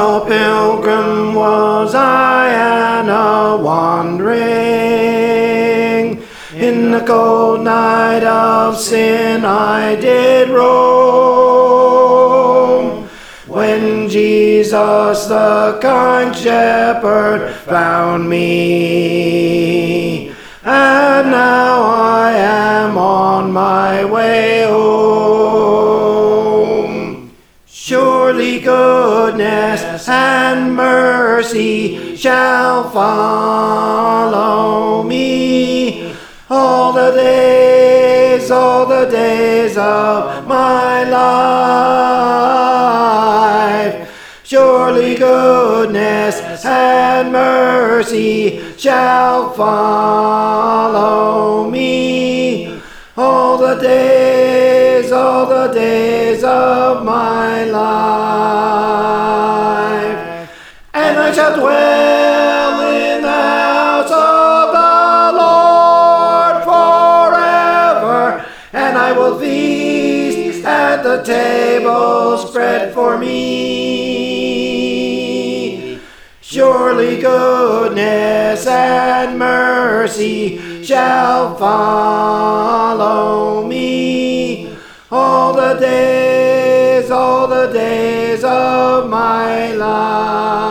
A pilgrim was I and a wandering. In the cold night of sin I did roam. When Jesus the kind shepherd found me, and now I am on my way home. Surely goodness and mercy shall follow me all the days of my life. Surely goodness and mercy shall follow me all the days of my life. And I shall dwell in the house of the Lord forever, and I will feast at the table spread for me. Surely goodness and mercy shall follow me all the days of my life.